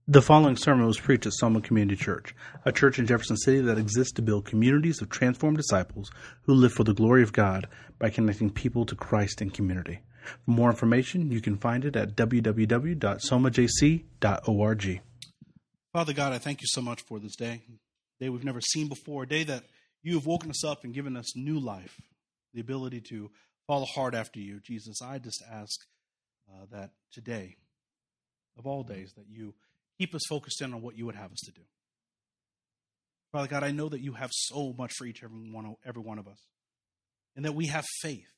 The following sermon was preached at Soma Community Church, a church in Jefferson City that exists to build communities of transformed disciples who live for the glory of God by connecting people to Christ and community. For more information, you can find it at www.somajc.org. Father God, I thank you so much for this day, a day we've never seen before, a day that you have woken us up and given us new life, the ability to follow hard after you. Jesus, I just ask that today, of all days, that you keep us focused in on what you would have us to do. Father God, I know that you have so much for every one of us, and that we have faith.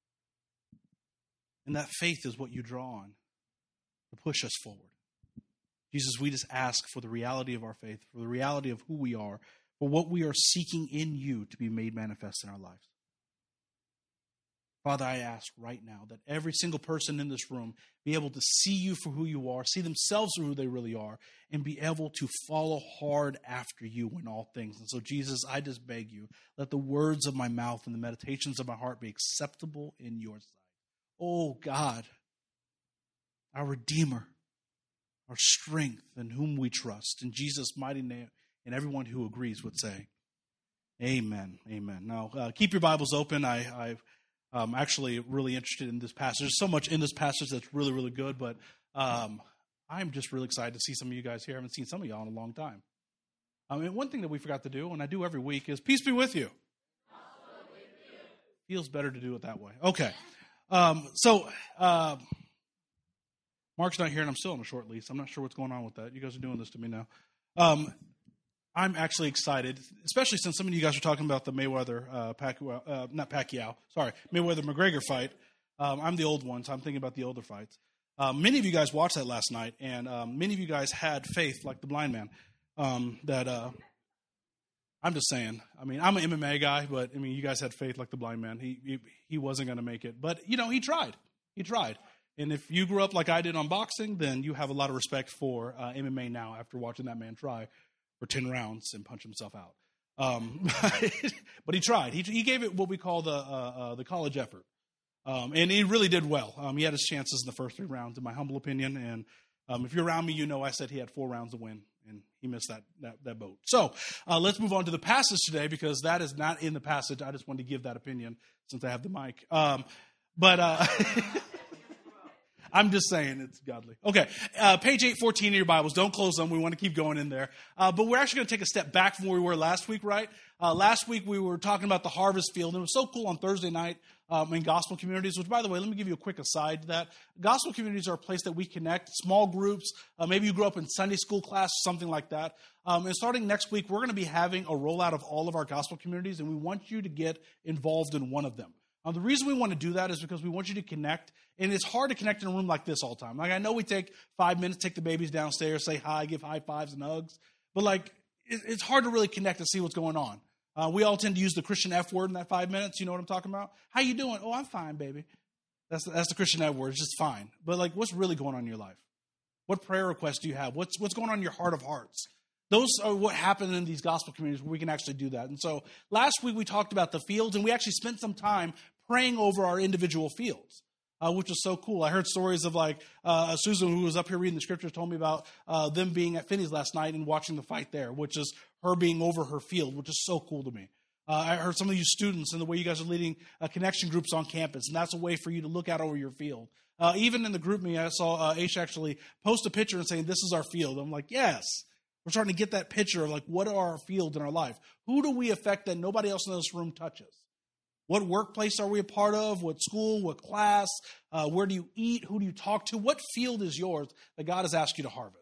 And that faith is what you draw on to push us forward. Jesus, we just ask for the reality of our faith, for the reality of who we are, for what we are seeking in you to be made manifest in our lives. Father, I ask right now that every single person in this room be able to see you for who you are, see themselves for who they really are, and be able to follow hard after you in all things. And so, Jesus, I just beg you, let the words of my mouth and the meditations of my heart be acceptable in your sight. Oh, God, our Redeemer, our strength, in whom we trust. In Jesus' mighty name, and everyone who agrees would say, amen, amen. Now, keep your Bibles open. I'm actually really interested in this passage. There's so much in this passage that's really, really good, but I'm just really excited to see some of you guys here. I haven't seen some of y'all in a long time. One thing that we forgot to do, and I do every week, is peace be with you. Feels better to do it that way. Okay. Mark's not here, and I'm still on a short lease. I'm not sure what's going on with that. You guys are doing this to me now. I'm actually excited, especially since some of you guys are talking about the Mayweather-McGregor fight. I'm the old one, so I'm thinking about the older fights. Many of you guys watched that last night, and many of you guys had faith like the blind man. I'm just saying. I mean, I'm an MMA guy, but, I mean, you guys had faith like the blind man. He wasn't going to make it. But, you know, he tried. He tried. And if you grew up like I did on boxing, then you have a lot of respect for MMA now after watching that man try for 10 rounds and punch himself out. But he tried. He gave it what we call the college effort. And he really did well. He had his chances in the first 3 rounds, in my humble opinion. And if you're around me, you know I said he had 4 rounds to win, and he missed that boat. So let's move on to the passage today, because that is not in the passage. I just wanted to give that opinion since I have the mic. I'm just saying it's godly. Okay, page 814 in your Bibles. Don't close them. We want to keep going in there. But we're actually going to take a step back from where we were last week, right? Last week we were talking about the harvest field. And it was so cool on Thursday night in gospel communities, which, by the way, let me give you a quick aside to that. Gospel communities are a place that we connect, small groups. Maybe you grew up in Sunday school class, something like that. And starting next week, we're going to be having a rollout of all of our gospel communities, and we want you to get involved in one of them. The reason we want to do that is because we want you to connect, and it's hard to connect in a room like this all the time. Like, I know we take 5 minutes, take the babies downstairs, say hi, give high fives and hugs, but like it's hard to really connect and see what's going on. We all tend to use the Christian F word in that 5 minutes. You know what I'm talking about? How you doing? Oh, I'm fine, baby. That's the Christian F word. It's just fine. But like, what's really going on in your life? What prayer requests do you have? What's going on in your heart of hearts? Those are what happen in these gospel communities where we can actually do that. And so last week we talked about the fields, and we actually spent some time praying over our individual fields, which was so cool. I heard stories of like Susan, who was up here reading the scriptures, told me about them being at Finney's last night and watching the fight there, which is her being over her field, which is so cool to me. I heard some of you students and the way you guys are leading connection groups on campus, and that's a way for you to look out over your field. Even in the group meeting, I saw Aish actually post a picture and saying, "This is our field." I'm like, yes. We're starting to get that picture of like, what are our fields in our life? Who do we affect that nobody else in this room touches? What workplace are we a part of? What school? What class? Where do you eat? Who do you talk to? What field is yours that God has asked you to harvest?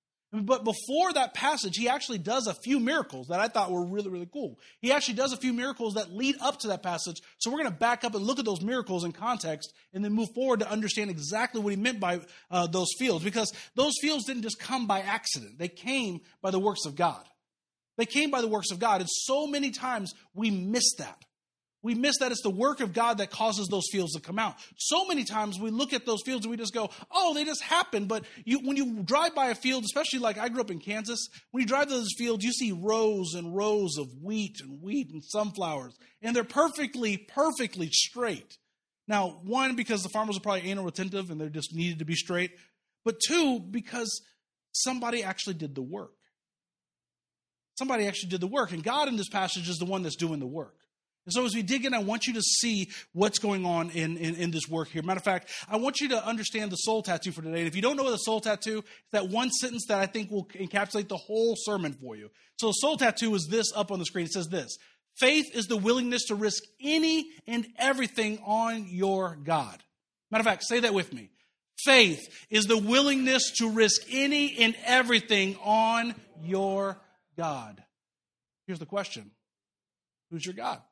But before that passage, he actually does a few miracles that I thought were really, really cool. He actually does a few miracles that lead up to that passage. So we're going to back up and look at those miracles in context and then move forward to understand exactly what he meant by those fields. Because those fields didn't just come by accident. They came by the works of God. They came by the works of God. And so many times we miss that. We miss that it's the work of God that causes those fields to come out. So many times we look at those fields and we just go, oh, they just happen. But when you drive by a field, especially like I grew up in Kansas, when you drive to those fields, you see rows and rows of wheat and sunflowers. And they're perfectly straight. Now, one, because the farmers are probably anal retentive and they just needed to be straight. But two, because somebody actually did the work. Somebody actually did the work, and God in this passage is the one that's doing the work. And so as we dig in, I want you to see what's going on in this work here. Matter of fact, I want you to understand the soul tattoo for today. And if you don't know what the soul tattoo, it's that one sentence that I think will encapsulate the whole sermon for you. So the soul tattoo is this up on the screen. It says this: faith is the willingness to risk any and everything on your God. Matter of fact, say that with me. Faith is the willingness to risk any and everything on your God. Here's the question: who's your God?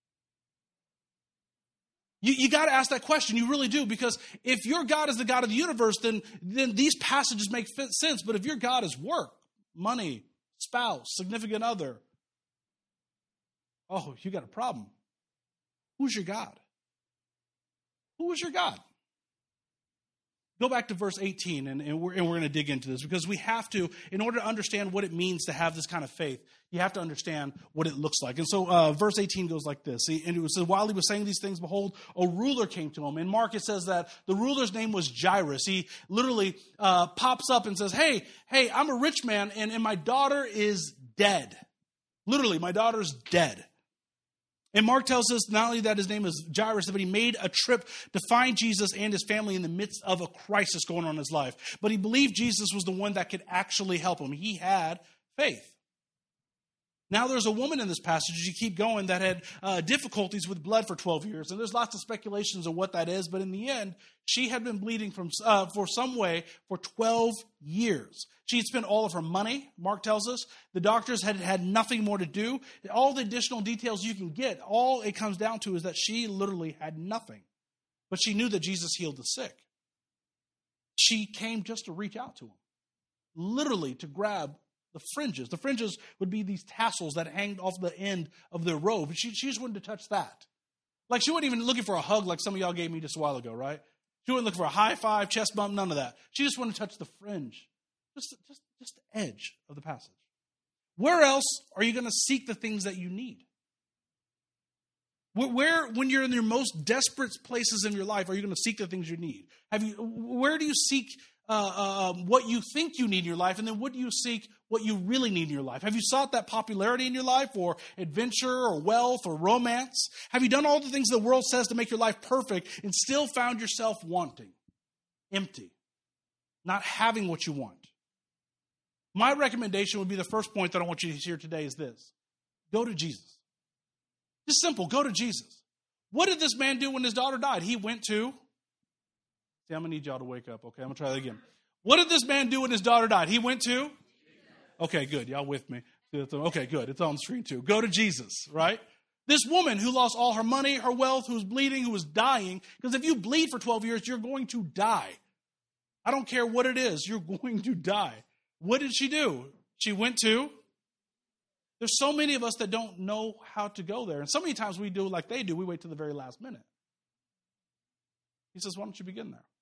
You got to ask that question. You really do, because if your God is the God of the universe, then these passages make sense. But if your God is work, money, spouse, significant other, oh, you got a problem. Who's your God? Who is your God? Go back to verse 18, and we're going to dig into this, because we have to, in order to understand what it means to have this kind of faith, you have to understand what it looks like. And so verse 18 goes like this. And it says, while he was saying these things, behold, a ruler came to him. In Mark, it says that the ruler's name was Jairus. He literally pops up and says, hey, I'm a rich man, and my daughter is dead. Literally, my daughter's dead. And Mark tells us not only that his name is Jairus, but he made a trip to find Jesus and his family in the midst of a crisis going on in his life. But he believed Jesus was the one that could actually help him. He had faith. Now there's a woman in this passage, as you keep going, that had difficulties with blood for 12 years. And there's lots of speculations of what that is. But in the end, she had been bleeding for some way for 12 years. She had spent all of her money, Mark tells us. The doctors had nothing more to do. All the additional details you can get, all it comes down to is that she literally had nothing. But she knew that Jesus healed the sick. She came just to reach out to him, literally to grab the fringes. The fringes would be these tassels that hanged off the end of their robe. She just wanted to touch that. Like, she wasn't even looking for a hug like some of y'all gave me just a while ago, right? She wasn't looking for a high five, chest bump, none of that. She just wanted to touch the fringe. Just the edge of the passage. Where else are you going to seek the things that you need? Where, when you're in your most desperate places in your life, are you going to seek the things you need? Where do you seek what you think you need in your life, and then what do you seek what you really need in your life? Have you sought that popularity in your life, or adventure, or wealth, or romance? Have you done all the things the world says to make your life perfect and still found yourself wanting, empty, not having what you want? My recommendation would be the first point that I want you to hear today is this: go to Jesus. Just simple, go to Jesus. What did this man do when his daughter died? He went to... See, I'm going to need y'all to wake up, okay? I'm going to try that again. What did this man do when his daughter died? He went to? Okay, good. Y'all with me? Okay, good. It's on the screen too. Go to Jesus, right? This woman who lost all her money, her wealth, who was bleeding, who was dying, because if you bleed for 12 years, you're going to die. I don't care what it is, you're going to die. What did she do? She went to? There's so many of us that don't know how to go there. And so many times we do like they do. We wait till the very last minute. He says, why don't you begin there?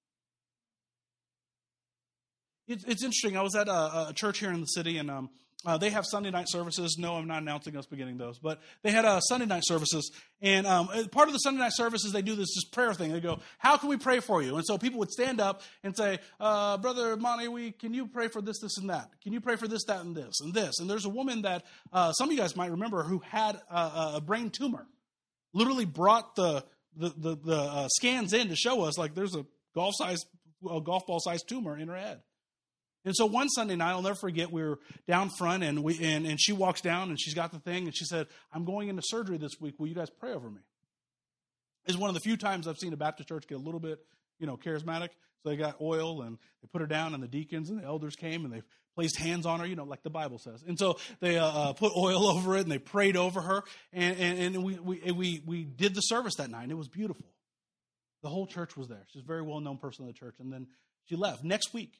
It's interesting. I was at a church here in the city, and they have Sunday night services. No, I'm not announcing us beginning those. But they had Sunday night services. And part of the Sunday night services, they do this prayer thing. They go, how can we pray for you? And so people would stand up and say, Brother Monty, can you pray for this, this, and that? Can you pray for this, that, and this, and this? And there's a woman that some of you guys might remember who had a brain tumor. Literally brought the scans in to show us, like, there's a golf ball sized tumor in her head. And so one Sunday night, I'll never forget, we were down front, and she walks down, and she's got the thing, and she said, I'm going into surgery this week. Will you guys pray over me? It's one of the few times I've seen a Baptist church get a little bit, charismatic. So they got oil, and they put her down, and the deacons and the elders came, and they placed hands on her, like the Bible says. And so they put oil over it, and they prayed over her, and we did the service that night, and it was beautiful. The whole church was there. She's a very well-known person in the church, and then she left. Next week,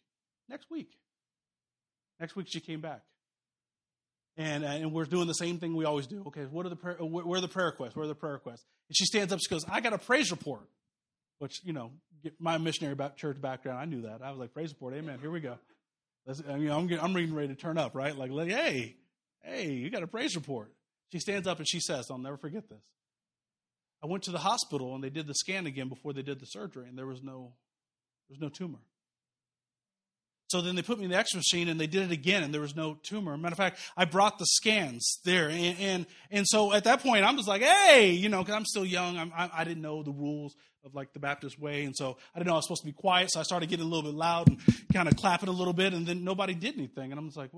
she came back. And we're doing the same thing we always do. Okay, where are the prayer requests? Where are the prayer requests? And she stands up, she goes, I got a praise report. Which, my missionary church background, I knew that. I was like, praise report, amen, here we go. I'm ready to turn up, right? Like, hey, you got a praise report. She stands up and she says, I'll never forget this. I went to the hospital and they did the scan again before they did the surgery, and there was no tumor. So then they put me in the X machine, and they did it again, and there was no tumor. Matter of fact, I brought the scans there. And so at that point, I'm just like, hey, because I'm still young. I didn't know the rules of like the Baptist way. And so I didn't know I was supposed to be quiet. So I started getting a little bit loud and kind of clapping a little bit. And then nobody did anything. And I'm just like,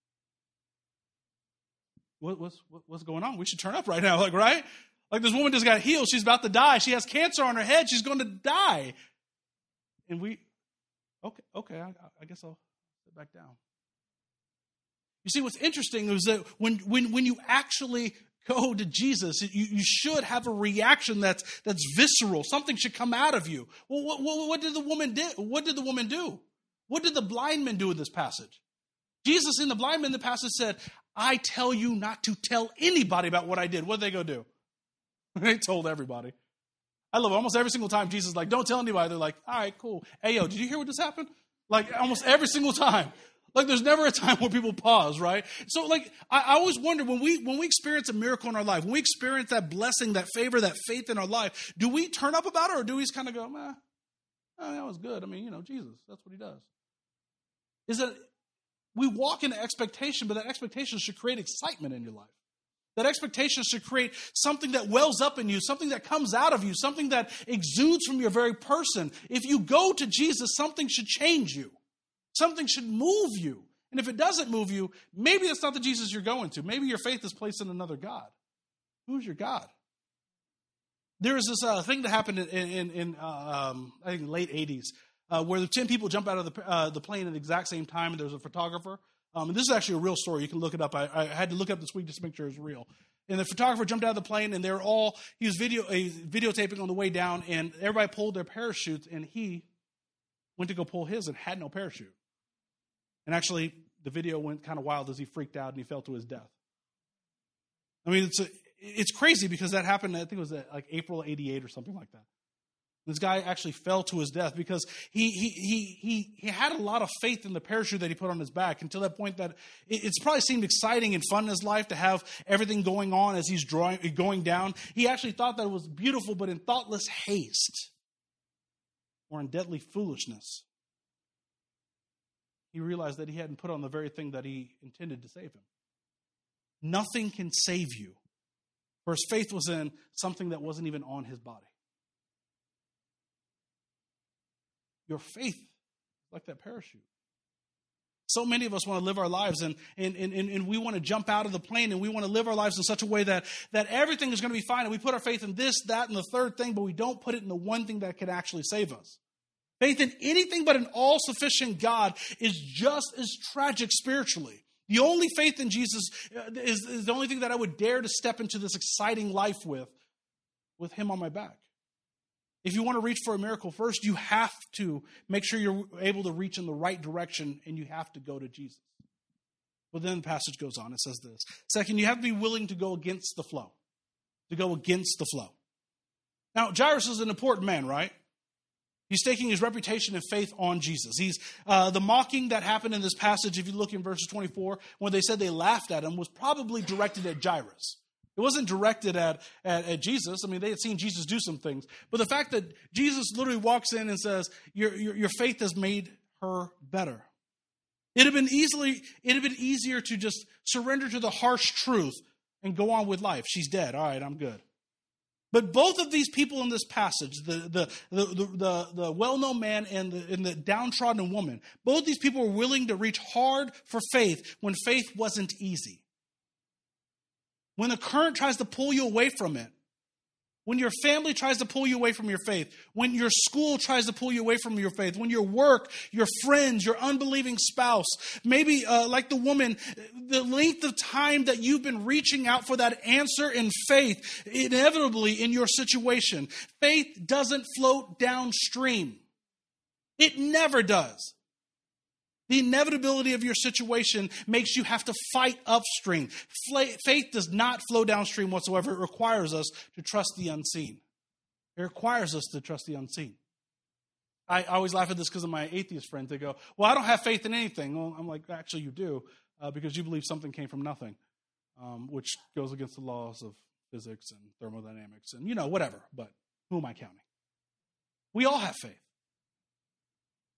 what's going on? We should turn up right now. Like, right? Like this woman just got healed. She's about to die. She has cancer on her head. She's going to die. And okay, I guess I'll sit back down. You see, what's interesting is that when you actually go to Jesus, you should have a reaction that's visceral. Something should come out of you. Well, what did the woman do? What did the woman do? What did the blind man do in this passage? Jesus in the blind man in the passage said, I tell you not to tell anybody about what I did. What did they go do? They told everybody. I love it. Almost every single time Jesus is like, don't tell anybody. They're like, all right, cool. Hey, yo, did you hear what just happened? Like almost every single time. Like there's never a time where people pause, right? So like I always wonder when we experience a miracle in our life, when we experience that blessing, that favor, that faith in our life, do we turn up about it or do we just kind of go, that was good. I mean, Jesus, that's what he does. Is that we walk into expectation, but that expectation should create excitement in your life. That expectation should create something that wells up in you, something that comes out of you, something that exudes from your very person. If you go to Jesus, something should change you. Something should move you. And if it doesn't move you, maybe that's not the Jesus you're going to. Maybe your faith is placed in another God. Who's your God? There was this thing that happened in I think late 80s where the 10 people jump out of the plane at the exact same time, and there was a photographer. And this is actually a real story. You can look it up. I had to look it up this week just to make sure it's real. And the photographer jumped out of the plane, and he was videotaping on the way down, and everybody pulled their parachutes, and he went to go pull his and had no parachute. And actually, the video went kind of wild as he freaked out and he fell to his death. I mean, it's crazy because that happened, I think it was like April 88 or something like that. This guy actually fell to his death because he had a lot of faith in the parachute that he put on his back until that point that it's probably seemed exciting and fun in his life to have everything going on as he's going down. He actually thought that it was beautiful, but in thoughtless haste or in deadly foolishness, he realized that he hadn't put on the very thing that he intended to save him. Nothing can save you. For his faith was in something that wasn't even on his body. Your faith is like that parachute. So many of us want to live our lives and we want to jump out of the plane and we want to live our lives in such a way that everything is going to be fine. And we put our faith in this, that, and the third thing, but we don't put it in the one thing that can actually save us. Faith in anything but an all-sufficient God is just as tragic spiritually. The only faith in Jesus is the only thing that I would dare to step into this exciting life with him on my back. If you want to reach for a miracle, first you have to make sure you're able to reach in the right direction, and you have to go to Jesus. Well, then the passage goes on. It says this. Second, you have to be willing to go against the flow. To go against the flow. Now, Jairus is an important man, right? He's staking his reputation and faith on Jesus. He's the mocking that happened in this passage, if you look in verses 24, when they said they laughed at him, was probably directed at Jairus. It wasn't directed at Jesus. I mean, they had seen Jesus do some things. But the fact that Jesus literally walks in and says, your faith has made her better. It'd have been easier to just surrender to the harsh truth and go on with life. She's dead. All right, I'm good. But both of these people in this passage, the well-known man and the downtrodden woman, both these people were willing to reach hard for faith when faith wasn't easy. When the current tries to pull you away from it, when your family tries to pull you away from your faith, when your school tries to pull you away from your faith, when your work, your friends, your unbelieving spouse, maybe like the woman, the length of time that you've been reaching out for that answer in faith, inevitably in your situation, faith doesn't float downstream. It never does. The inevitability of your situation makes you have to fight upstream. Faith does not flow downstream whatsoever. It requires us to trust the unseen. It requires us to trust the unseen. I always laugh at this because of my atheist friends. They go, well, I don't have faith in anything. Well, I'm like, actually you do, because you believe something came from nothing, which goes against the laws of physics and thermodynamics and, whatever. But who am I counting? We all have faith.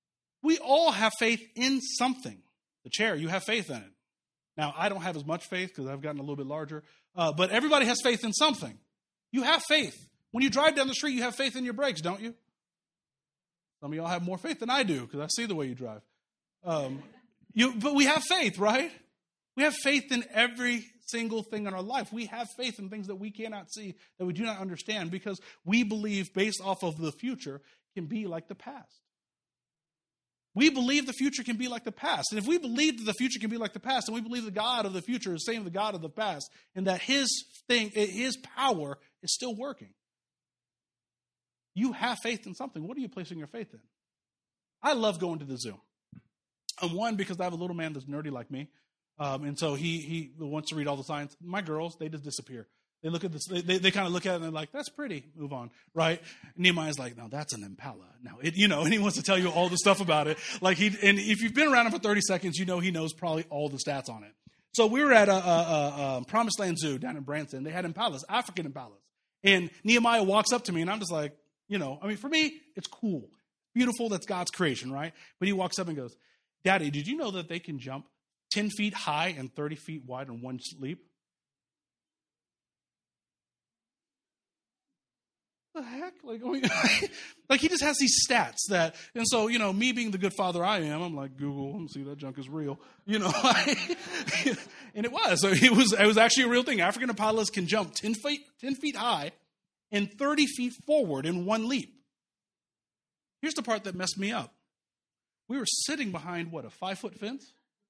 We all have faith in something. The chair, you have faith in it. Now, I don't have as much faith because I've gotten a little bit larger, but everybody has faith in something. You have faith. When you drive down the street, you have faith in your brakes, don't you? Some of y'all have more faith than I do because I see the way you drive. But we have faith, right? We have faith in every single thing in our life. We have faith in things that we cannot see, that we do not understand, because we believe, based off of the future, can be like the past. We believe the future can be like the past. And if we believe that the future can be like the past, and we believe the God of the future is the same as the God of the past, and that his power is still working, you have faith in something. What are you placing your faith in? I love going to the zoo. One, because I have a little man that's nerdy like me. And so he wants to read all the science. My girls, they just disappear. They look at this, they kind of look at it and they're like, that's pretty, move on, right? Nehemiah's like, no, that's an impala. Now, and he wants to tell you all the stuff about it. And if you've been around him for 30 seconds, he knows probably all the stats on it. So we were at a Promised Land Zoo down in Branson. They had impalas, African impalas. And Nehemiah walks up to me and I'm just like, for me, it's cool. Beautiful, that's God's creation, right? But he walks up and goes, Daddy, did you know that they can jump 10 feet high and 30 feet wide in one leap? The heck? Like he just has these stats that, and so, me being the good father I am, I'm like, Google, and see that junk is real, and it was. So it was actually a real thing. African impalas can jump 10 feet high and 30 feet forward in one leap. Here's the part that messed me up. We were sitting behind, a 5-foot fence?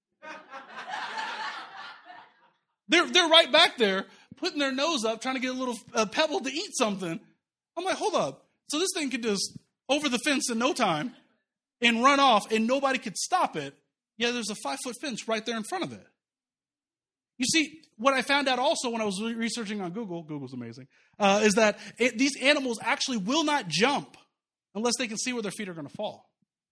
They're right back there, putting their nose up, trying to get a little pebble to eat something. I'm like, hold up. So this thing could just over the fence in no time and run off, and nobody could stop it. Yeah, there's a 5-foot fence right there in front of it. You see, what I found out also when I was researching on Google's amazing, is that these animals actually will not jump unless they can see where their feet are going to fall.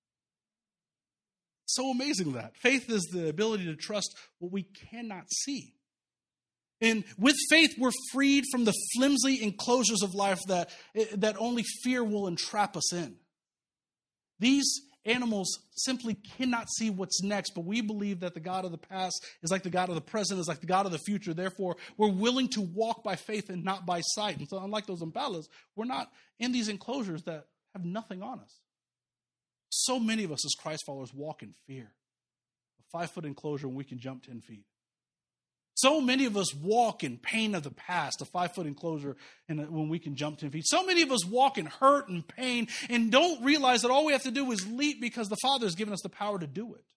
So amazing that. Faith is the ability to trust what we cannot see. And with faith, we're freed from the flimsy enclosures of life that only fear will entrap us in. These animals simply cannot see what's next, but we believe that the God of the past is like the God of the present, is like the God of the future. Therefore, we're willing to walk by faith and not by sight. And so unlike those impalas, we're not in these enclosures that have nothing on us. So many of us as Christ followers walk in fear. A 5-foot enclosure when we can jump 10 feet. So many of us walk in pain of the past, a 5-foot enclosure when we can jump 10 feet. So many of us walk in hurt and pain and don't realize that all we have to do is leap because the Father has given us the power to do it.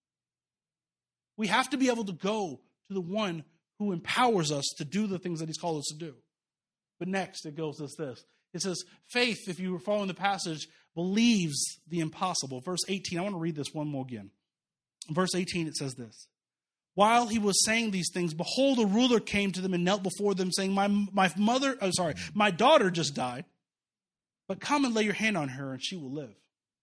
We have to be able to go to the one who empowers us to do the things that he's called us to do. But next it goes as this. It says, faith, if you were following the passage, believes the impossible. Verse 18, I want to read this one more again. In verse 18, it says this. While he was saying these things, behold, a ruler came to them and knelt before them, saying, my daughter just died, but come and lay your hand on her and she will live.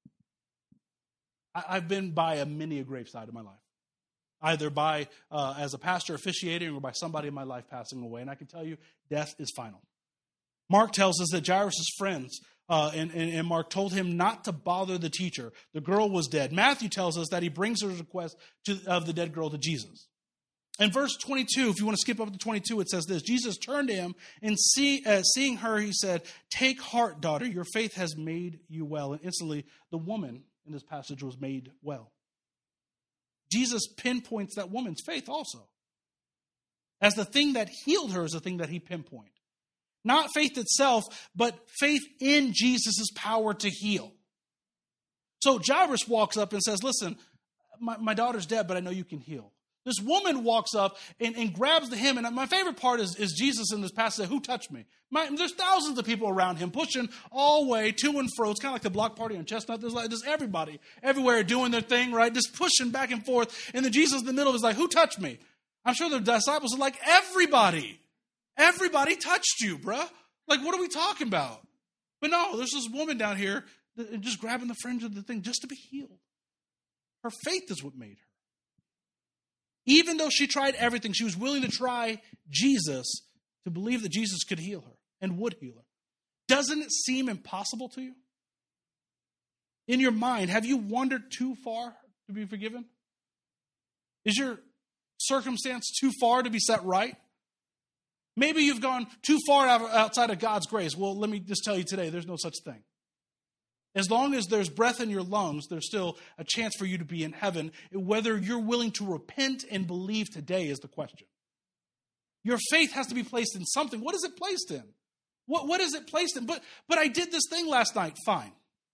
I've been by many a graveside in my life, either by as a pastor officiating or by somebody in my life passing away. And I can tell you, death is final. Mark tells us that Jairus' friends and Mark told him not to bother the teacher. The girl was dead. Matthew tells us that he brings her request of the dead girl to Jesus. In verse 22, if you want to skip up to 22, it says this. Jesus turned to him and seeing her, he said, take heart, daughter, your faith has made you well. And instantly, the woman in this passage was made well. Jesus pinpoints that woman's faith also. As the thing that healed her is the thing that he pinpointed. Not faith itself, but faith in Jesus' power to heal. So Jairus walks up and says, listen, my daughter's dead, but I know you can heal. This woman walks up and grabs the hem. And my favorite part is Jesus in this passage, who touched me? There's thousands of people around him pushing all the way to and fro. It's kind of like the block party on Chestnut. There's everybody everywhere doing their thing, right? Just pushing back and forth. And then Jesus in the middle is like, who touched me? I'm sure the disciples are like, everybody. Everybody touched you, bruh. Like, what are we talking about? But no, there's this woman down here just grabbing the fringe of the thing just to be healed. Her faith is what made her. Even though she tried everything, she was willing to try Jesus to believe that Jesus could heal her and would heal her. Doesn't it seem impossible to you? In your mind, have you wandered too far to be forgiven? Is your circumstance too far to be set right? Maybe you've gone too far outside of God's grace. Well, let me just tell you today, there's no such thing. As long as there's breath in your lungs, there's still a chance for you to be in heaven. Whether you're willing to repent and believe today is the question. Your faith has to be placed in something. What is it placed in? What is it placed in? But I did this thing last night. Fine.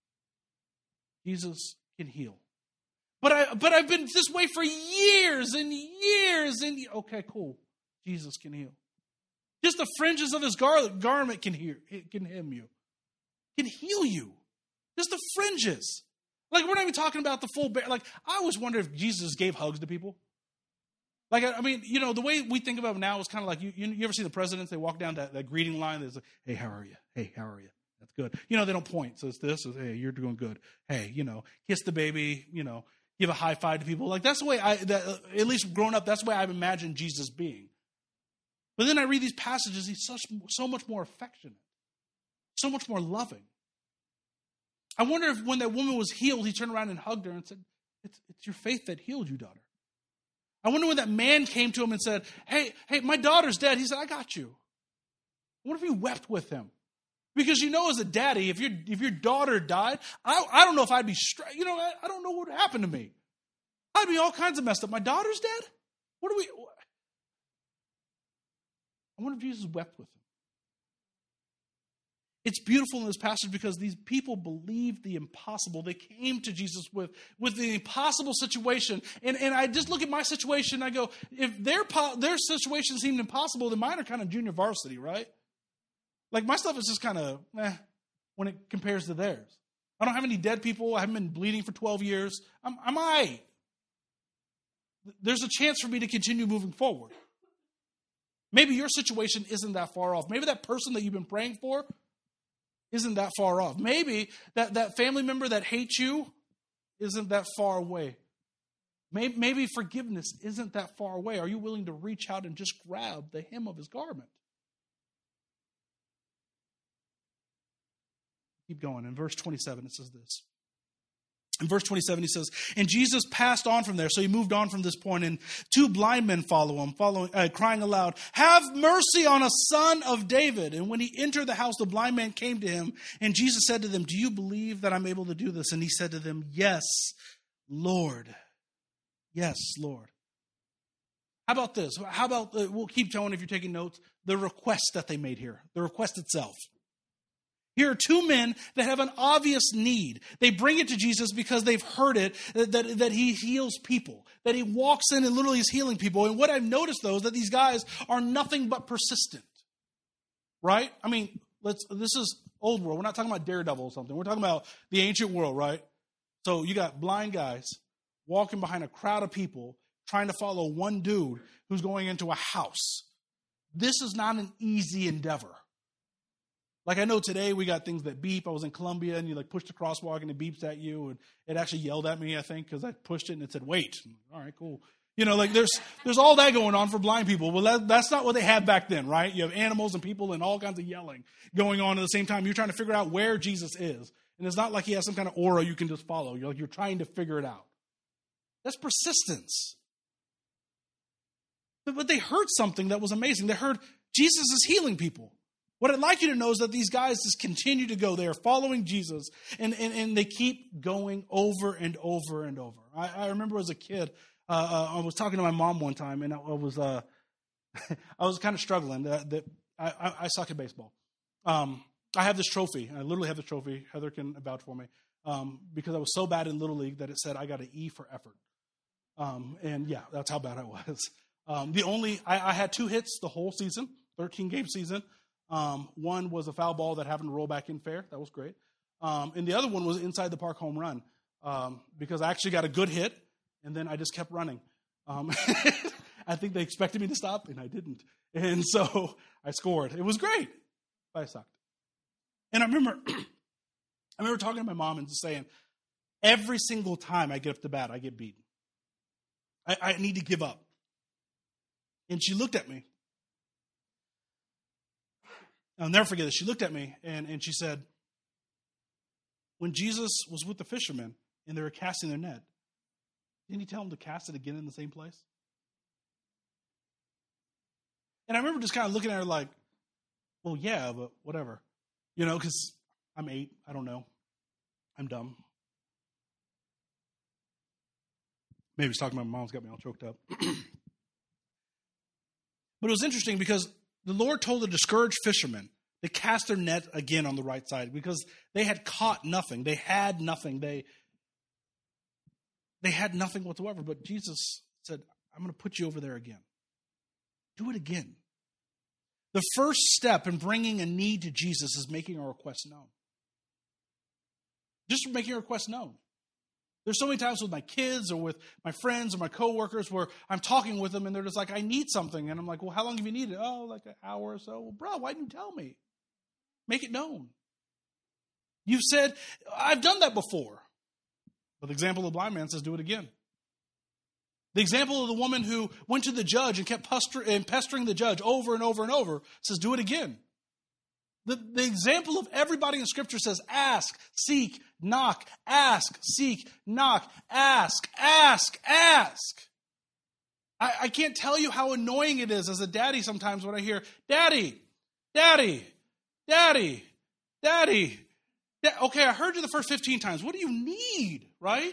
Jesus can heal. But I've been this way for years and years and okay, cool. Jesus can heal. Just the fringes of his garment can heal you. Can heal you. Just the fringes. Like, we're not even talking about the full bear. Like, I always wonder if Jesus gave hugs to people. Like, I mean, you know, the way we think about it now is kind of like, you ever see the presidents? They walk down that greeting line. There's like, hey, how are you? Hey, how are you? That's good. You know, they don't point. So it's this. It's, hey, you're doing good. Hey, you know, kiss the baby, you know, give a high five to people. Like, that's the way at least growing up, that's the way I've imagined Jesus being. But then I read these passages, he's so much more affectionate, so much more loving. I wonder if when that woman was healed, he turned around and hugged her and said, it's your faith that healed you, daughter. I wonder when that man came to him and said, hey, my daughter's dead. He said, I got you. I wonder if he wept with him. Because you know, as a daddy, if your daughter died, I don't know if I'd be you know, I don't know what would happen to me. I'd be all kinds of messed up. My daughter's dead? I wonder if Jesus wept with him. It's beautiful in this passage because these people believed the impossible. They came to Jesus with the impossible situation. And I just look at my situation and I go, if their situation seemed impossible, then mine are kind of junior varsity, right? Like, my stuff is just kind of when it compares to theirs. I don't have any dead people. I haven't been bleeding for 12 years. I'm all right. There's a chance for me to continue moving forward. Maybe your situation isn't that far off. Maybe that person that you've been praying for isn't that far off. Maybe that family member that hates you isn't that far away. Maybe forgiveness isn't that far away. Are you willing to reach out and just grab the hem of his garment? Keep going. In verse 27, it says this. In verse 27, he says, and Jesus passed on from there. So he moved on from this point, and two blind men follow him, crying aloud, have mercy on us, son of David. And when he entered the house, the blind man came to him, and Jesus said to them, do you believe that I'm able to do this? And he said to them, yes, Lord. Yes, Lord. How about this? How about, we'll keep going if you're taking notes, the request that they made here, the request itself. Here are two men that have an obvious need. They bring it to Jesus because they've heard it, that he heals people, that he walks in and literally is healing people. And what I've noticed, though, is that these guys are nothing but persistent, right? I mean, this is old world. We're not talking about Daredevil or something. We're talking about the ancient world, right? So you got blind guys walking behind a crowd of people trying to follow one dude who's going into a house. This is not an easy endeavor. Like, I know today we got things that beep. I was in Colombia and you like push the crosswalk and it beeps at you, and it actually yelled at me, I think, because I pushed it and it said, wait. All right, cool. You know, like there's all that going on for blind people. Well, that's not what they had back then, right? You have animals and people and all kinds of yelling going on at the same time. You're trying to figure out where Jesus is. And it's not like he has some kind of aura you can just follow. You're trying to figure it out. That's persistence. But they heard something that was amazing. They heard Jesus is healing people. What I'd like you to know is that these guys just continue to go. They are following Jesus, and they keep going over and over and over. I remember as a kid, I was talking to my mom one time, and I was kind of struggling. I suck at baseball. I have this trophy. I literally have this trophy. Heather can vouch for me. Because I was so bad in Little League that it said I got an E for effort. And yeah, that's how bad I was. I had 2 hits the whole season, 13-game season. One was a foul ball that happened to roll back in fair. That was great. And the other one was inside the park home run, because I actually got a good hit, and then I just kept running. I think they expected me to stop, and I didn't. And so I scored. It was great, but I sucked. And I remember talking to my mom and just saying, every single time I get up to bat, I get beaten. I need to give up. And she looked at me. I'll never forget this. She looked at me and she said, when Jesus was with the fishermen and they were casting their net, didn't he tell them to cast it again in the same place? And I remember just kind of looking at her like, well, yeah, but whatever. Because I'm 8. I don't know. I'm dumb. Maybe he's talking about my mom's got me all choked up. But it was interesting because the Lord told the discouraged fishermen to cast their net again on the right side because they had caught nothing. They had nothing. They had nothing whatsoever. But Jesus said, I'm going to put you over there again. Do it again. The first step in bringing a need to Jesus is making our request known. Just making a request known. There's so many times with my kids or with my friends or my coworkers where I'm talking with them and they're just like, I need something. And I'm like, well, how long have you needed? Oh, like an hour or so. Well, bro, why didn't you tell me? Make it known. You've said, I've done that before. But the example of the blind man says, do it again. The example of the woman who went to the judge and kept pestering the judge over and over and over says, do it again. The example of everybody in Scripture says, ask, seek, knock, ask, seek, knock, ask. I can't tell you how annoying it is as a daddy sometimes when I hear, Daddy. Okay, I heard you the first 15 times. What do you need, right?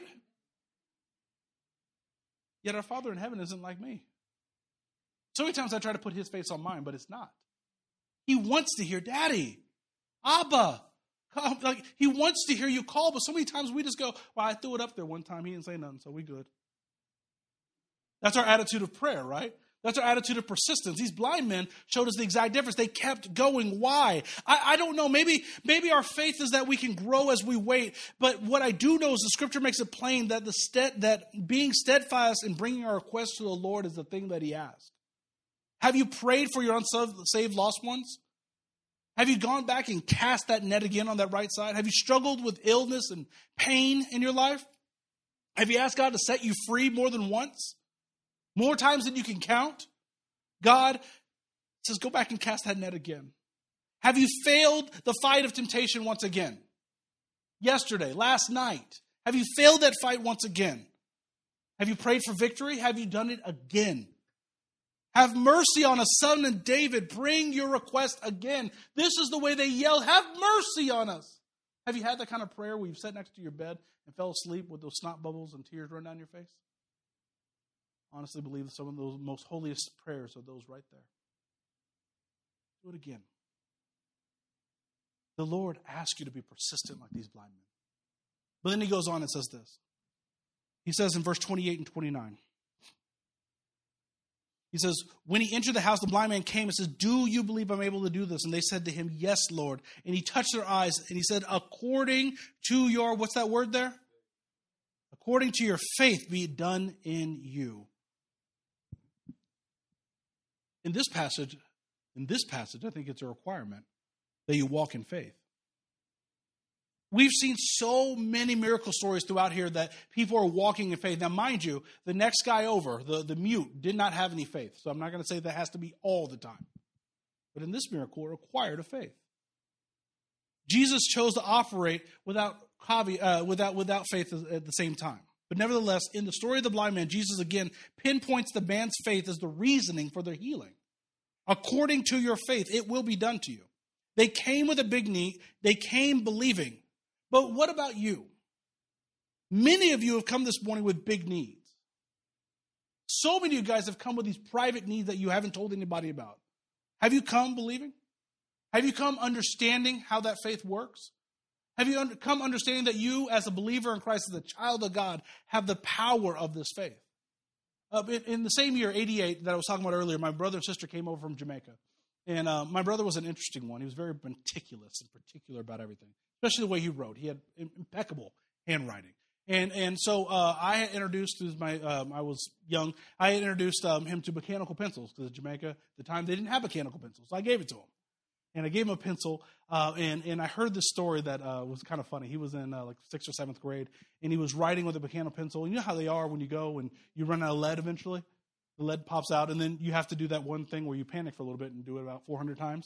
Yet our Father in heaven isn't like me. So many times I try to put his face on mine, but it's not. He wants to hear, Daddy, Abba. Like, he wants to hear you call, but so many times we just go, well, I threw it up there one time. He didn't say nothing, so we good. That's our attitude of prayer, right? That's our attitude of persistence. These blind men showed us the exact difference. They kept going. Why? I don't know. Maybe our faith is that we can grow as we wait. But what I do know is the Scripture makes it plain that that being steadfast in bringing our requests to the Lord is the thing that he asks. Have you prayed for your unsaved lost ones? Have you gone back and cast that net again on that right side? Have you struggled with illness and pain in your life? Have you asked God to set you free more than once? More times than you can count? God says, go back and cast that net again. Have you failed the fight of temptation once again? Yesterday, last night. Have you failed that fight once again? Have you prayed for victory? Have you done it again? Have mercy on us, son of David. Bring your request again. This is the way they yell, have mercy on us. Have you had that kind of prayer where you've sat next to your bed and fell asleep with those snot bubbles and tears running down your face? Honestly believe that some of those most holiest prayers are those right there. Do it again. The Lord asks you to be persistent like these blind men. But then he goes on and says this. He says in verse 28 and 29. He says, when he entered the house, the blind man came and says, do you believe I'm able to do this? And they said to him, yes, Lord. And he touched their eyes and he said, according to your, what's that word there? According to your faith be it done in you. In this passage, I think it's a requirement that you walk in faith. We've seen so many miracle stories throughout here that people are walking in faith. Now, mind you, the next guy over, the mute, did not have any faith. So I'm not going to say that has to be all the time. But in this miracle, it required a faith. Jesus chose to operate without faith at the same time. But nevertheless, in the story of the blind man, Jesus again pinpoints the man's faith as the reasoning for their healing. According to your faith, it will be done to you. They came with a big need. They came believing. But what about you? Many of you have come this morning with big needs. So many of you guys have come with these private needs that you haven't told anybody about. Have you come believing? Have you come understanding how that faith works? Have you come understanding that you, as a believer in Christ, as a child of God, have the power of this faith? In the same year, 88, that I was talking about earlier, my brother and sister came over from Jamaica. And my brother was an interesting one. He was very meticulous and particular about everything, especially the way he wrote. He had impeccable handwriting. And so I had introduced, I was young, I had introduced him to mechanical pencils, because in Jamaica, at the time, they didn't have mechanical pencils. So I gave it to him. And I gave him a pencil, and I heard this story that was kind of funny. He was in like 6th or 7th grade, and he was writing with a mechanical pencil. And you know how they are when you go and you run out of lead eventually? The lead pops out, and then you have to do that one thing where you panic for a little bit and do it about 400 times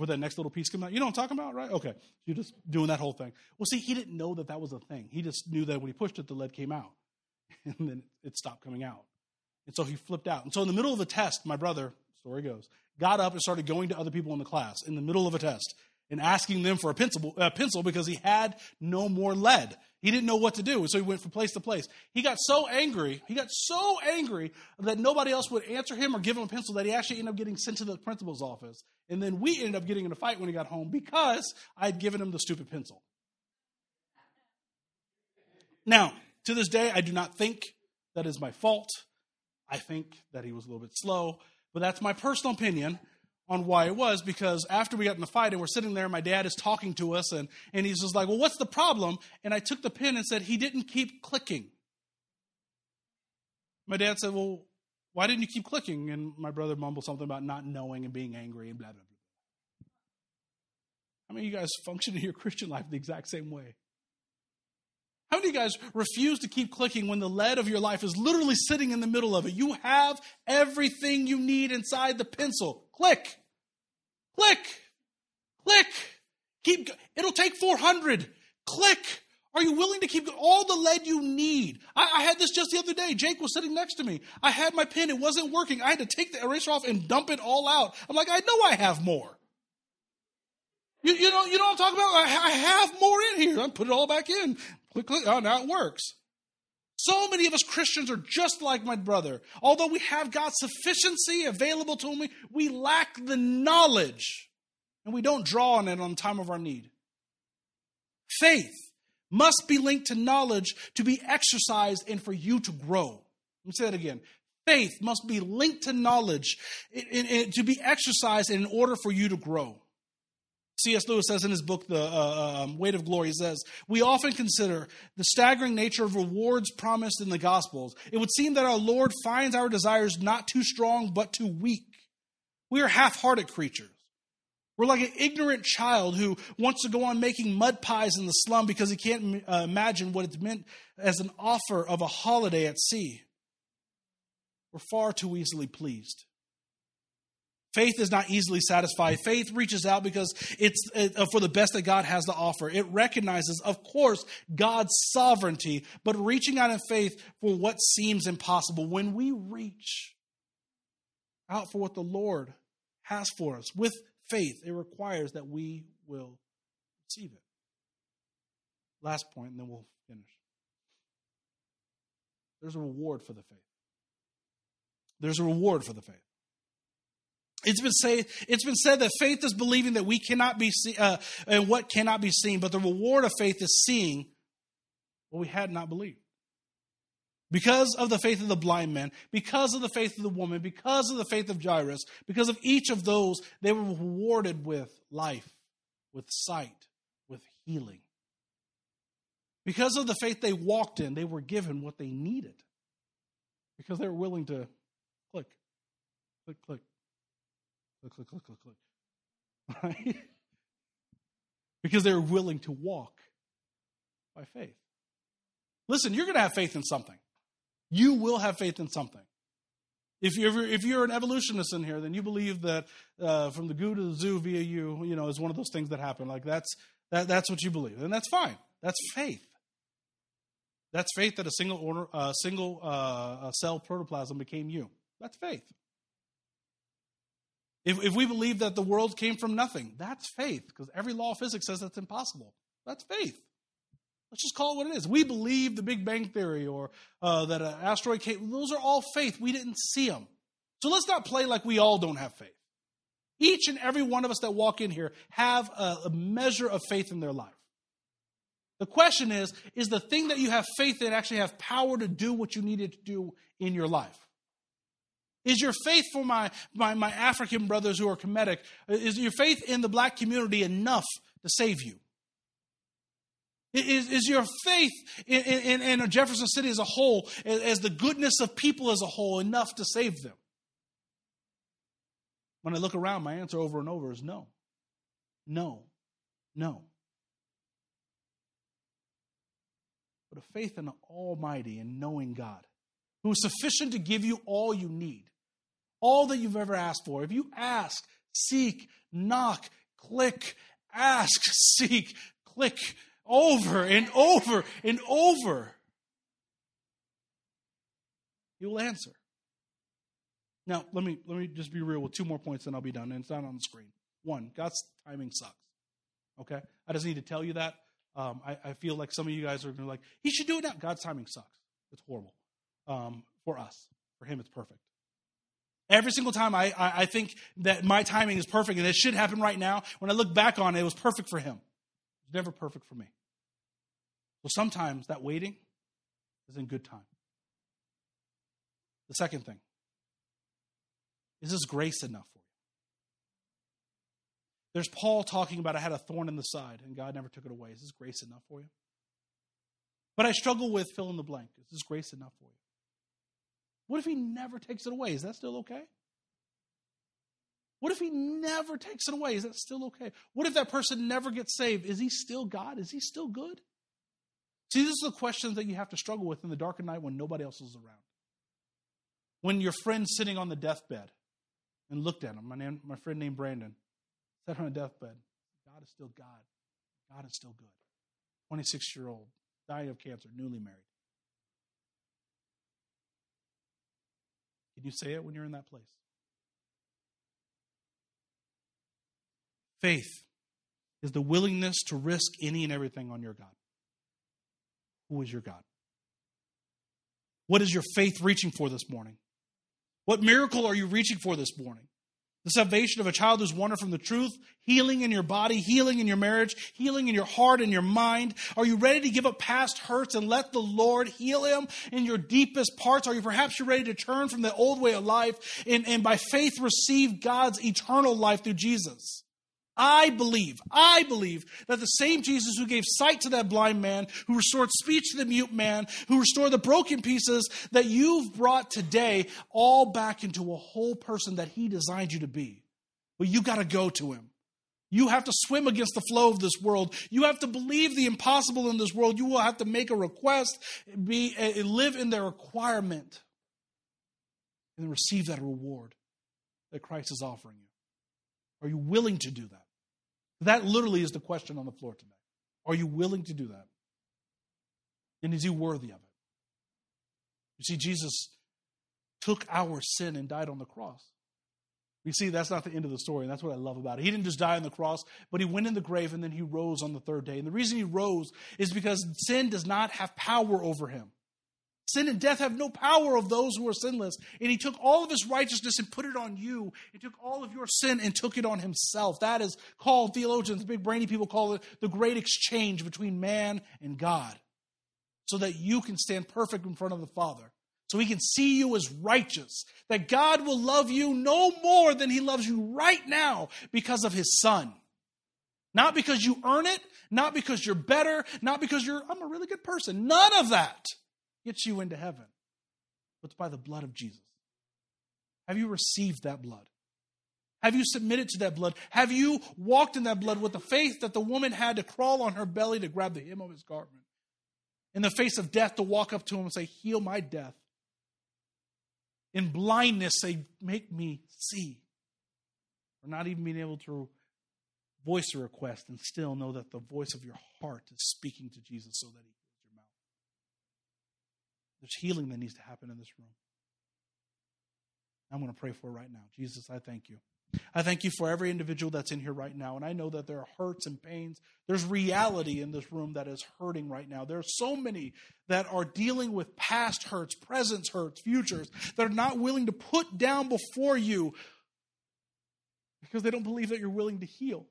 before that next little piece came out. You know what I'm talking about, right? Okay. You're just doing that whole thing. Well, see, he didn't know that that was a thing. He just knew that when he pushed it, the lead came out. And then it stopped coming out. And so he flipped out. And so in the middle of a test, my brother, story goes, got up and started going to other people in the class in the middle of a test and asking them for a pencil because he had no more lead. He didn't know what to do, and so he went from place to place. He got so angry that nobody else would answer him or give him a pencil that he actually ended up getting sent to the principal's office. And then we ended up getting in a fight when he got home because I'd given him the stupid pencil. Now, to this day, I do not think that is my fault. I think that he was a little bit slow, but that's my personal opinion on why it was, because after we got in the fight and we're sitting there, my dad is talking to us, and he's just like, well, what's the problem? And I took the pen and said, he didn't keep clicking. My dad said, well, why didn't you keep clicking? And my brother mumbled something about not knowing and being angry and blah, blah, blah. How many of you guys function in your Christian life the exact same way? How many of you guys refuse to keep clicking when the lead of your life is literally sitting in the middle of it? You have everything you need inside the pencil. Click. Click. Click. It'll take 400. Click. Are you willing to keep all the lead you need? I had this just the other day. Jake was sitting next to me. I had my pen. It wasn't working. I had to take the eraser off and dump it all out. I'm like, I know I have more. You know what I'm talking about? I have more in here. I put it all back in. Click, click. Oh, now it works. So many of us Christians are just like my brother. Although we have God's sufficiency available to me, we lack the knowledge, and we don't draw on it on the time of our need. Faith must be linked to knowledge to be exercised and for you to grow. Let me say that again. Faith must be linked to knowledge to be exercised in order for you to grow. C.S. Lewis says in his book, The Weight of Glory, he says, we often consider the staggering nature of rewards promised in the Gospels. It would seem that our Lord finds our desires not too strong, but too weak. We are half-hearted creatures. We're like an ignorant child who wants to go on making mud pies in the slum because he can't imagine what it's meant as an offer of a holiday at sea. We're far too easily pleased. Faith is not easily satisfied. Faith reaches out because it's for the best that God has to offer. It recognizes, of course, God's sovereignty, but reaching out in faith for what seems impossible. When we reach out for what the Lord has for us with faith, it requires that we will receive it. Last point, and then we'll finish. There's a reward for the faith. There's a reward for the faith. It's been said that faith is believing that we cannot be and what cannot be seen, but the reward of faith is seeing what we had not believed. Because of the faith of the blind man, because of the faith of the woman, because of the faith of Jairus, because of each of those, they were rewarded with life, with sight, with healing. Because of the faith they walked in, they were given what they needed. Because they were willing to click, click, click. Click, click, click, click, click. Right? Because they're willing to walk by faith. Listen, you're going to have faith in something. You will have faith in something. If you're an evolutionist in here, then you believe that from the goo to the zoo via you, is one of those things that happen. Like that's what you believe, and that's fine. That's faith. That's faith that a single cell protoplasm became you. That's faith. If we believe that the world came from nothing, that's faith, because every law of physics says that's impossible. That's faith. Let's just call it what it is. We believe the Big Bang Theory or that an asteroid came. Those are all faith. We didn't see them. So let's not play like we all don't have faith. Each and every one of us that walk in here have a measure of faith in their life. The question is the thing that you have faith in actually have power to do what you needed to do in your life? Is your faith for my African brothers who are Kemetic, is your faith in the black community enough to save you? Is your faith in Jefferson City as a whole, as the goodness of people as a whole, enough to save them? When I look around, my answer over and over is no. No. No. But a faith in the Almighty and knowing God, who is sufficient to give you all you need, all that you've ever asked for. If you ask, seek, knock, click, ask, seek, click, over and over and over. He will answer. Now, let me just be real with 2 more points, and I'll be done. And it's not on the screen. 1, God's timing sucks. Okay? I just need to tell you that. I feel like some of you guys are going to be like, he should do it now. God's timing sucks. It's horrible. For us. For him, it's perfect. Every single time I think that my timing is perfect and it should happen right now, when I look back on it, it was perfect for him. It was never perfect for me. So sometimes that waiting is in good time. The second thing, is this grace enough for you? There's Paul talking about, I had a thorn in the side and God never took it away. Is this grace enough for you? But I struggle with fill in the blank. Is this grace enough for you? What if he never takes it away? Is that still okay? What if he never takes it away? Is that still okay? What if that person never gets saved? Is he still God? Is he still good? See, this is the questions that you have to struggle with in the dark of night when nobody else is around. When your friend's sitting on the deathbed and looked at him, my friend named Brandon, sat on a deathbed. God is still God. God is still good. 26-year-old, dying of cancer, newly married. Can you say it when you're in that place? Faith is the willingness to risk any and everything on your God. Who is your God? What is your faith reaching for this morning? What miracle are you reaching for this morning? The salvation of a child who's wandered from the truth, healing in your body, healing in your marriage, healing in your heart and your mind. Are you ready to give up past hurts and let the Lord heal him in your deepest parts? Are you perhaps ready to turn from the old way of life and by faith receive God's eternal life through Jesus? I believe that the same Jesus who gave sight to that blind man, who restored speech to the mute man, who restored the broken pieces, that you've brought today all back into a whole person that he designed you to be. But you got to go to him. You have to swim against the flow of this world. You have to believe the impossible in this world. You will have to make a request, live in their requirement, and receive that reward that Christ is offering you. Are you willing to do that? That literally is the question on the floor today. Are you willing to do that? And is he worthy of it? You see, Jesus took our sin and died on the cross. You see, that's not the end of the story, and that's what I love about it. He didn't just die on the cross, but he went in the grave and then he rose on the 3rd day. And the reason he rose is because sin does not have power over him. Sin and death have no power of those who are sinless. And he took all of his righteousness and put it on you. He took all of your sin and took it on himself. That is called, theologians, big brainy people call it the great exchange between man and God. So that you can stand perfect in front of the Father. So he can see you as righteous. That God will love you no more than he loves you right now because of his Son. Not because you earn it. Not because you're better. Not because I'm a really good person. None of that gets you into heaven. But it's by the blood of Jesus. Have you received that blood? Have you submitted to that blood? Have you walked in that blood with the faith that the woman had to crawl on her belly to grab the hem of his garment? In the face of death, to walk up to him and say, heal my death. In blindness, say, make me see. Or not even being able to voice a request and still know that the voice of your heart is speaking to Jesus so that he hears your mouth. There's healing that needs to happen in this room. I'm going to pray for it right now. Jesus, I thank you. I thank you for every individual that's in here right now. And I know that there are hurts and pains. There's reality in this room that is hurting right now. There are so many that are dealing with past hurts, present hurts, futures, that are not willing to put down before you because they don't believe that you're willing to heal.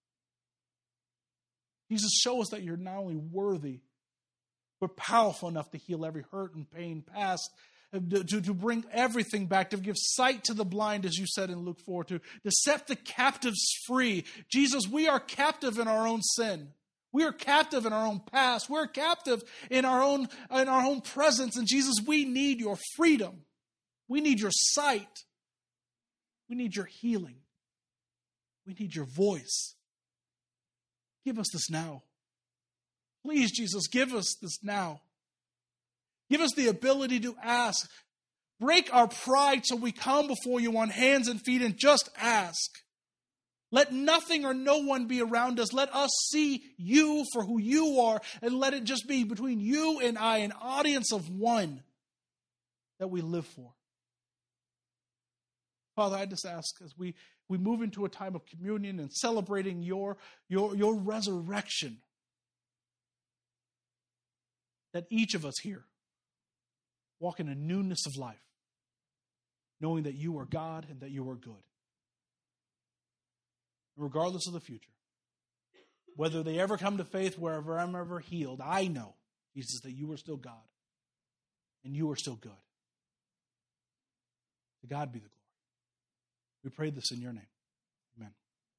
Jesus, show us that you're not only worthy, but powerful enough to heal every hurt and pain past, to bring everything back, to give sight to the blind, as you said in Luke 4, to set the captives free. Jesus, we are captive in our own sin. We are captive in our own past. We're captive in our own presence. And Jesus, we need your freedom. We need your sight. We need your healing. We need your voice. Give us this now. Please, Jesus, give us this now. Give us the ability to ask. Break our pride so we come before you on hands and feet and just ask. Let nothing or no one be around us. Let us see you for who you are, and let it just be between you and I, an audience of one that we live for. Father, I just ask as we move into a time of communion and celebrating your resurrection, that each of us here walk in a newness of life, knowing that you are God and that you are good. Regardless of the future, whether they ever come to faith, wherever I'm ever healed, I know, Jesus, that you are still God and you are still good. To God be the glory. We pray this in your name. Amen.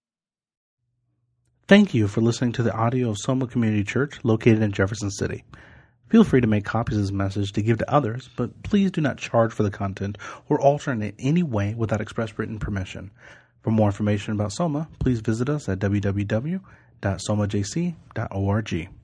Thank you for listening to the audio of Soma Community Church located in Jefferson City. Feel free to make copies of this message to give to others, but please do not charge for the content or alter it in any way without express written permission. For more information about Soma, please visit us at www.somajc.org.